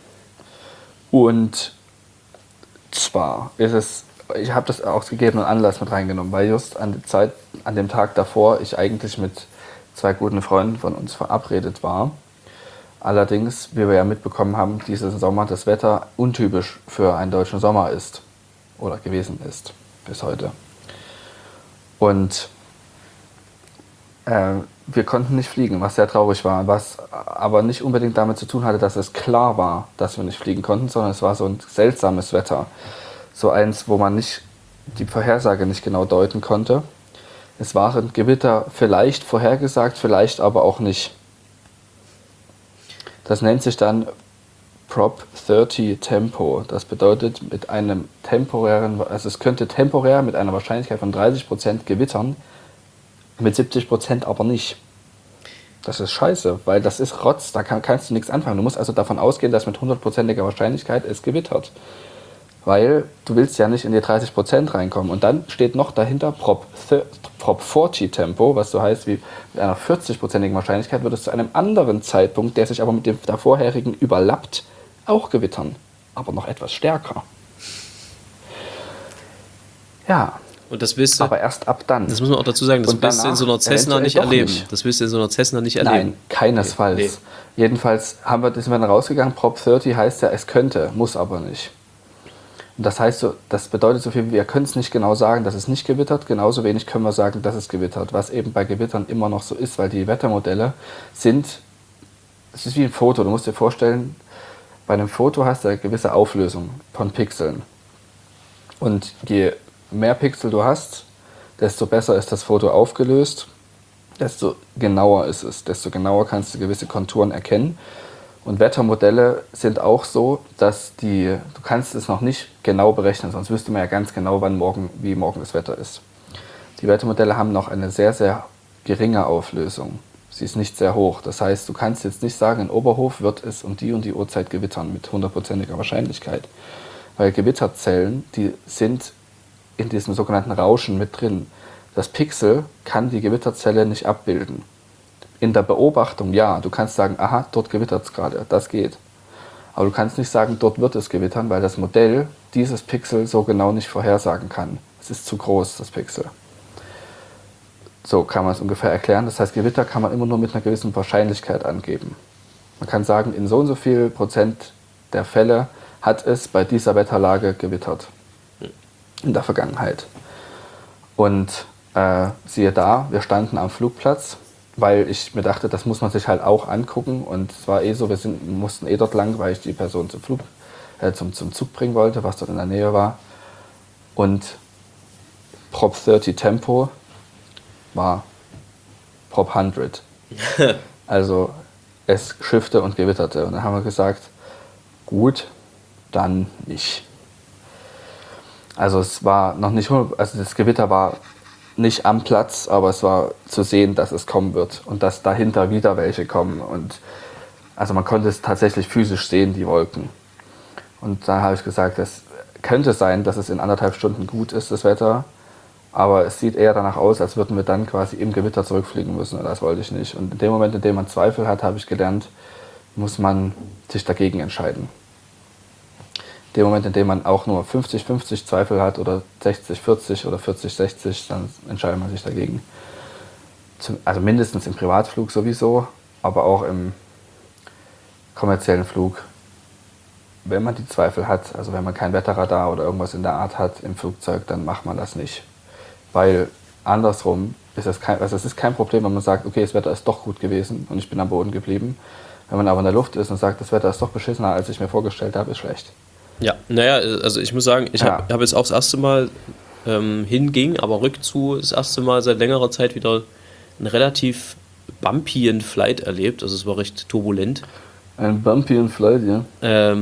Und zwar ist es, ich habe das aus gegebenen Anlass mit reingenommen, weil just an dem Tag davor ich eigentlich mit 2 guten Freunden von uns verabredet war. Allerdings, wie wir ja mitbekommen haben, diesen Sommer das Wetter untypisch für einen deutschen Sommer ist oder gewesen ist bis heute. Und wir konnten nicht fliegen, was sehr traurig war, was aber nicht unbedingt damit zu tun hatte, dass es klar war, dass wir nicht fliegen konnten, sondern es war so ein seltsames Wetter. So eins, wo man nicht die Vorhersage nicht genau deuten konnte. Es waren Gewitter vielleicht vorhergesagt, vielleicht aber auch nicht. Das nennt sich dann Prop 30 Tempo. Das bedeutet mit einem temporären, also es könnte temporär mit einer Wahrscheinlichkeit von 30% gewittern, mit 70% aber nicht. Das ist scheiße, weil das ist Rotz, da kannst du nichts anfangen. Du musst also davon ausgehen, dass mit 100%iger Wahrscheinlichkeit es gewittert. Weil du willst ja nicht in die 30% reinkommen. Und dann steht noch dahinter Prop 40 Tempo, was so heißt, wie mit einer 40%igen Wahrscheinlichkeit wird es zu einem anderen Zeitpunkt, der sich aber mit dem davorherigen überlappt, auch gewittern. Aber noch etwas stärker. Ja. Und das willst du, aber erst ab dann. Das muss man auch dazu sagen, das willst du in so einer Cessna nicht erleben. Das willst du in so einer Cessna nicht erleben. Nein, keinesfalls. Nee. Jedenfalls sind wir dann rausgegangen, Prop 30 heißt ja, es könnte, muss aber nicht. Und das heißt, das bedeutet so viel, wie wir können es nicht genau sagen, dass es nicht gewittert, genauso wenig können wir sagen, dass es gewittert, was eben bei Gewittern immer noch so ist, weil die Wettermodelle es ist wie ein Foto, du musst dir vorstellen, bei einem Foto hast du eine gewisse Auflösung von Pixeln. Und je mehr Pixel du hast, desto besser ist das Foto aufgelöst, desto genauer ist es, desto genauer kannst du gewisse Konturen erkennen. Und Wettermodelle sind auch so, dass du kannst es noch nicht genau berechnen, sonst wüsste man ja ganz genau, wie morgen das Wetter ist. Die Wettermodelle haben noch eine sehr, sehr geringe Auflösung. Sie ist nicht sehr hoch. Das heißt, du kannst jetzt nicht sagen, in Oberhof wird es um die und die Uhrzeit gewittern mit 100%iger Wahrscheinlichkeit. Weil Gewitterzellen, die sind in diesem sogenannten Rauschen mit drin. Das Pixel kann die Gewitterzelle nicht abbilden. In der Beobachtung, ja, du kannst sagen, aha, dort gewittert es gerade, das geht. Aber du kannst nicht sagen, dort wird es gewittern, weil das Modell dieses Pixel so genau nicht vorhersagen kann. Es ist zu groß, das Pixel. So kann man es ungefähr erklären. Das heißt, Gewitter kann man immer nur mit einer gewissen Wahrscheinlichkeit angeben. Man kann sagen, in so und so viel Prozent der Fälle hat es bei dieser Wetterlage gewittert. In der Vergangenheit. Und siehe da, wir standen am Flugplatz, weil ich mir dachte, das muss man sich halt auch angucken. Und es war so, wir mussten dort lang, weil ich die Person zum Zug bringen wollte, was dort in der Nähe war. Und Prop 30 Tempo war Prop 100. Also es schiffte und gewitterte. Und dann haben wir gesagt, gut, dann nicht. Also es war noch nicht, also das Gewitter war nicht am Platz, aber es war zu sehen, dass es kommen wird und dass dahinter wieder welche kommen. Und also man konnte es tatsächlich physisch sehen, die Wolken. Und da habe ich gesagt, es könnte sein, dass es in 1,5 Stunden gut ist, das Wetter. Aber es sieht eher danach aus, als würden wir dann quasi im Gewitter zurückfliegen müssen. Und das wollte ich nicht. Und in dem Moment, in dem man Zweifel hat, habe ich gelernt, muss man sich dagegen entscheiden. In dem Moment, in dem man auch nur 50-50 Zweifel hat oder 60-40 oder 40-60, dann entscheidet man sich dagegen. Also mindestens im Privatflug sowieso, aber auch im kommerziellen Flug. Wenn man die Zweifel hat, also wenn man kein Wetterradar oder irgendwas in der Art hat im Flugzeug, dann macht man das nicht. Weil andersrum ist es kein Problem, wenn man sagt, okay, das Wetter ist doch gut gewesen und ich bin am Boden geblieben. Wenn man aber in der Luft ist und sagt, das Wetter ist doch beschissener, als ich mir vorgestellt habe, ist schlecht. Ja, naja, also ich muss sagen, ich hab jetzt auch das erste Mal hinging, aber rückzu das erste Mal seit längerer Zeit wieder ein relativ Bumpy in Flight erlebt, also es war recht turbulent. Ein Bumpy in Flight, ja.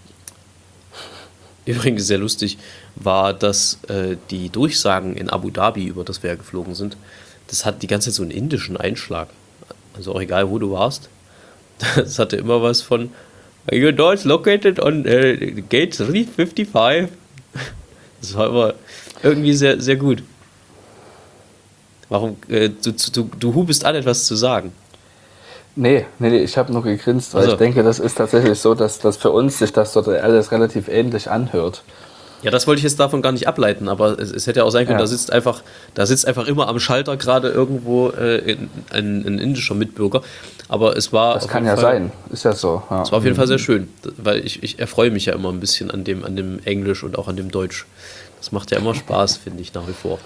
Übrigens sehr lustig war, dass die Durchsagen in Abu Dhabi, über das wir ja geflogen sind, das hat die ganze Zeit so einen indischen Einschlag. Also auch egal, wo du warst. Das hatte immer was von "Your door is located on gate 355". Das war immer irgendwie sehr, sehr gut. Warum? Du hubest an, etwas zu sagen. Nee, ich habe nur gegrinst, weil Also. Ich denke, das ist tatsächlich so, dass für uns sich das dort alles relativ ähnlich anhört. Ja, das wollte ich jetzt davon gar nicht ableiten, aber es hätte ja auch sein können, Ja. da sitzt einfach immer am Schalter gerade irgendwo ein indischer Mitbürger. Aber es war. Das kann ja sein, ist ja so. Ja. Es war auf jeden Fall sehr schön, weil ich erfreue mich ja immer ein bisschen an dem Englisch und auch an dem Deutsch. Das macht ja immer Spaß, finde ich, nach wie vor.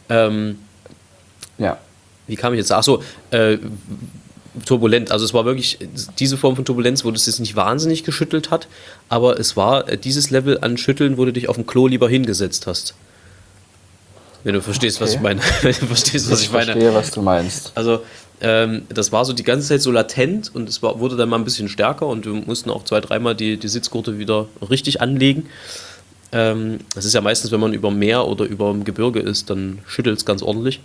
Ja. Wie kam ich jetzt? Achso, turbulent. Also es war wirklich diese Form von Turbulenz, wo das jetzt nicht wahnsinnig geschüttelt hat, aber es war dieses Level an Schütteln, wo du dich auf dem Klo lieber hingesetzt hast. Wenn du verstehst, was ich meine. Wenn du verstehst, was ich meine. Ich verstehe, was du meinst. Also das war so die ganze Zeit so latent und es wurde dann mal ein bisschen stärker und wir mussten auch 2-3 Mal die Sitzgurte wieder richtig anlegen. Das ist ja meistens, wenn man über Meer oder über dem Gebirge ist, dann schüttelt es ganz ordentlich.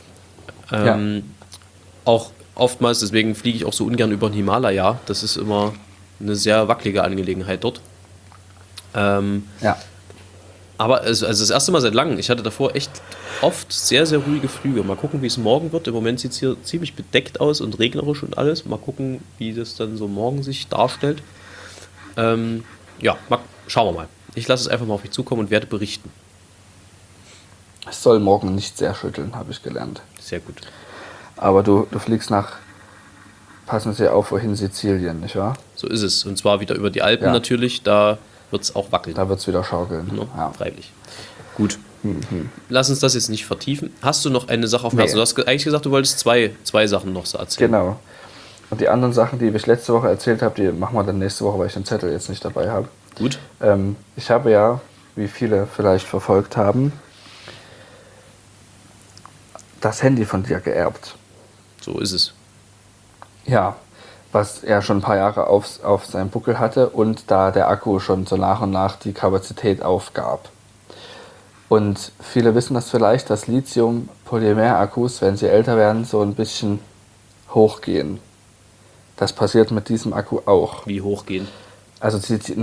Auch oftmals, deswegen fliege ich auch so ungern über den Himalaya. Das ist immer eine sehr wackelige Angelegenheit dort. Ja. Aber also das erste Mal seit langem. Ich hatte davor echt oft sehr, sehr ruhige Flüge. Mal gucken, wie es morgen wird. Im Moment sieht es hier ziemlich bedeckt aus und regnerisch und alles. Mal gucken, wie das dann so morgen sich darstellt. Schauen wir mal. Ich lasse es einfach mal auf mich zukommen und werde berichten. Es soll morgen nicht sehr schütteln, habe ich gelernt. Sehr gut. Aber du fliegst passen Sie auf, wohin, Sizilien, nicht wahr? So ist es. Und zwar wieder über die Alpen Ja. natürlich. Da wird es auch wackeln. Da wird es wieder schaukeln. No, Ja. freilich. Gut. Lass uns das jetzt nicht vertiefen. Hast du noch eine Sache auf dem Herzen? Du hast eigentlich gesagt, du wolltest zwei Sachen noch so erzählen. Genau. Und die anderen Sachen, die ich letzte Woche erzählt habe, die machen wir dann nächste Woche, weil ich den Zettel jetzt nicht dabei habe. Gut. Ich habe ja, wie viele vielleicht verfolgt haben, das Handy von dir geerbt. So ist es. Ja, was er schon ein paar Jahre auf seinem Buckel hatte und da der Akku schon so nach und nach die Kapazität aufgab. Und viele wissen das vielleicht, dass Lithium-Polymer-Akkus, wenn sie älter werden, so ein bisschen hochgehen. Das passiert mit diesem Akku auch. Wie hochgehen? Also die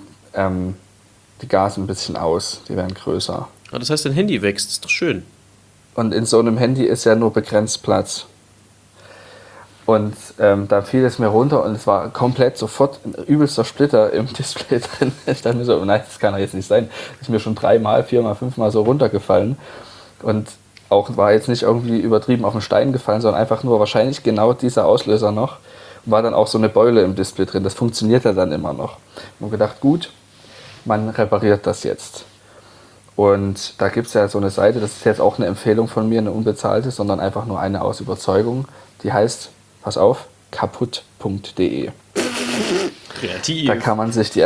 gasen ein bisschen aus, die werden größer. Ah, das heißt, dein Handy wächst. Ist doch schön. Und in so einem Handy ist ja nur begrenzt Platz. Und da fiel es mir runter und es war komplett sofort ein übelster Splitter im Display drin. Ich dachte mir so, nein, das kann doch jetzt nicht sein. Das ist mir schon 3-mal, 4-mal, 5-mal so runtergefallen. Und auch war jetzt nicht irgendwie übertrieben auf den Stein gefallen, sondern einfach nur wahrscheinlich genau dieser Auslöser noch. Und war dann auch so eine Beule im Display drin. Das funktioniert ja dann immer noch. Und gedacht, gut, man repariert das jetzt. Und da gibt es ja so eine Seite, das ist jetzt auch eine Empfehlung von mir, eine unbezahlte, sondern einfach nur eine aus Überzeugung. Die heißt, pass auf, kaputt.de. Kreativ. Da kann man sich die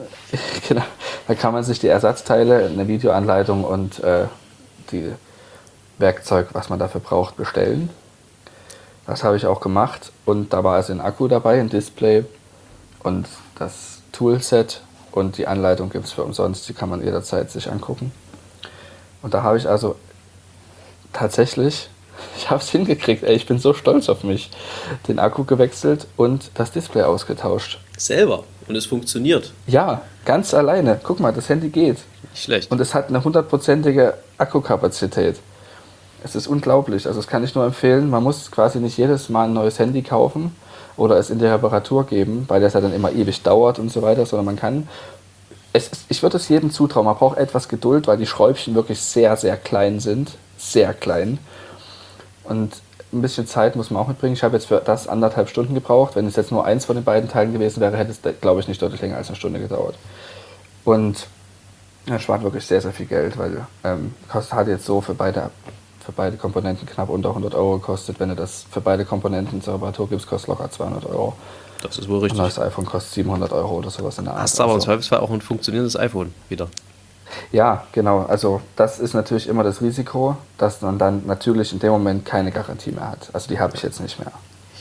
Ersatzteile, eine Videoanleitung und die Werkzeug, was man dafür braucht, bestellen. Das habe ich auch gemacht und da war also ein Akku dabei, ein Display und das Toolset und die Anleitung gibt es für umsonst, die kann man jederzeit sich angucken. Und da habe ich also tatsächlich, ich habe es hingekriegt, ich bin so stolz auf mich, den Akku gewechselt und das Display ausgetauscht. Selber. Und es funktioniert. Ja, ganz alleine. Guck mal, das Handy geht. Nicht schlecht. Und es hat eine 100%ige Akkukapazität. Es ist unglaublich. Also das kann ich nur empfehlen. Man muss quasi nicht jedes Mal ein neues Handy kaufen oder es in die Reparatur geben, weil das ja dann immer ewig dauert und so weiter, sondern man kann... Ich würde es jedem zutrauen. Man braucht etwas Geduld, weil die Schräubchen wirklich sehr, sehr klein sind. Sehr klein. Und ein bisschen Zeit muss man auch mitbringen. Ich habe jetzt für das 1,5 Stunden gebraucht. Wenn es jetzt nur eins von den beiden Teilen gewesen wäre, hätte es, glaube ich, nicht deutlich länger als eine Stunde gedauert. Und es spart wirklich sehr, sehr viel Geld, weil hat jetzt so für beide Komponenten knapp unter 100 Euro gekostet. Wenn du das für beide Komponenten zur Reparatur gibst, kostet locker 200 Euro. Das ist wohl richtig. Und das iPhone kostet 700 Euro oder sowas in der Art. Hast du aber im Zweifelsfall auch ein funktionierendes iPhone wieder. Ja, genau. Also das ist natürlich immer das Risiko, dass man dann natürlich in dem Moment keine Garantie mehr hat. Also die habe ich jetzt nicht mehr.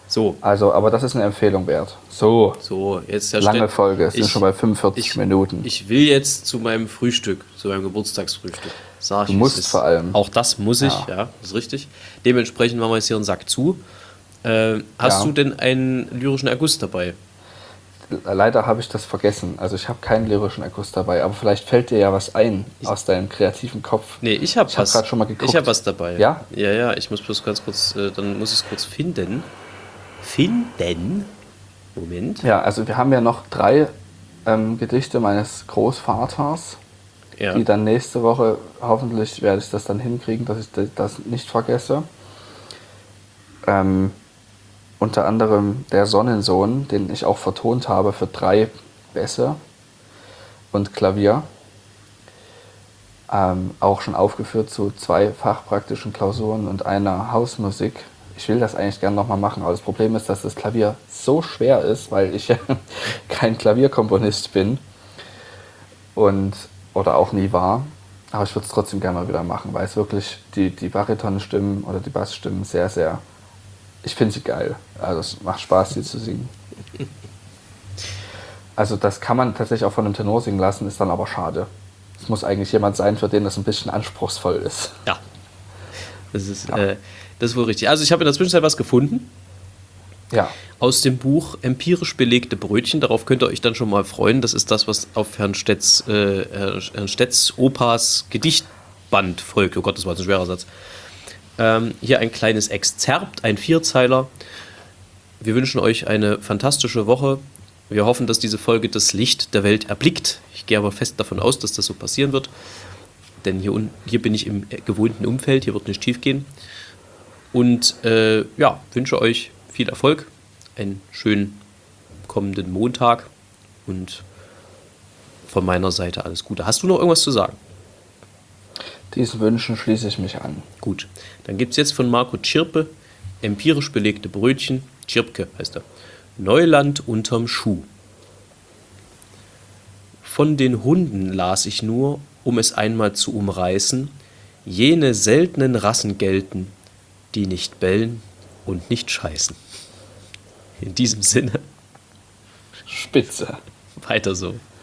So. Also, aber das ist eine Empfehlung wert. So, jetzt lange Folge, es sind schon bei 45 Minuten. Ich will jetzt zu meinem Frühstück, zu meinem Geburtstagsfrühstück. Du musst vor allem. Auch das muss ich, ja, das ist richtig. Dementsprechend machen wir jetzt hier einen Sack zu. Hast du denn einen lyrischen Erguss dabei? Leider habe ich das vergessen. Also ich habe keinen lyrischen Erguss dabei, aber vielleicht fällt dir ja was ein aus deinem kreativen Kopf. Nee, ich habe was. Gerade schon mal geguckt. Ich habe was dabei. Ja? Ja, ich muss bloß ganz kurz, dann muss ich es kurz finden. Moment. Ja, also wir haben ja noch 3 Gedichte meines Großvaters, die dann nächste Woche, hoffentlich werde ich das dann hinkriegen, dass ich das nicht vergesse. Unter anderem der Sonnensohn, den ich auch vertont habe für 3 Bässe und Klavier. Auch schon aufgeführt zu 2 fachpraktischen Klausuren und einer Hausmusik. Ich will das eigentlich gerne nochmal machen, aber das Problem ist, dass das Klavier so schwer ist, weil ich kein Klavierkomponist bin oder auch nie war. Aber ich würde es trotzdem gerne mal wieder machen, weil es wirklich die Baritonstimmen oder die Bassstimmen sehr, sehr... Ich finde sie geil. Also es macht Spaß, sie zu singen. Also das kann man tatsächlich auch von einem Tenor singen lassen, ist dann aber schade. Es muss eigentlich jemand sein, für den das ein bisschen anspruchsvoll ist. Ja, das ist wohl richtig. Also ich habe in der Zwischenzeit was gefunden. Ja. Aus dem Buch Empirisch belegte Brötchen. Darauf könnt ihr euch dann schon mal freuen. Das ist das, was auf Herrn Stedts Opas Gedichtband folgt. Oh Gott, das war ein schwerer Satz. Hier ein kleines Exzerpt, ein 4-Zeiler. Wir wünschen euch eine fantastische Woche. Wir hoffen, dass diese Folge das Licht der Welt erblickt. Ich gehe aber fest davon aus, dass das so passieren wird. Denn hier bin ich im gewohnten Umfeld, hier wird nicht schief gehen. Und wünsche euch viel Erfolg, einen schönen kommenden Montag und von meiner Seite alles Gute. Hast du noch irgendwas zu sagen? Diesen Wünschen schließe ich mich an. Gut, dann gibt es jetzt von Marco Zschirpe empirisch belegte Brötchen. Zschirpke heißt er. Neuland unterm Schuh. Von den Hunden las ich nur, um es einmal zu umreißen, jene seltenen Rassen gelten, die nicht bellen und nicht scheißen. In diesem Sinne. Spitze. Weiter so.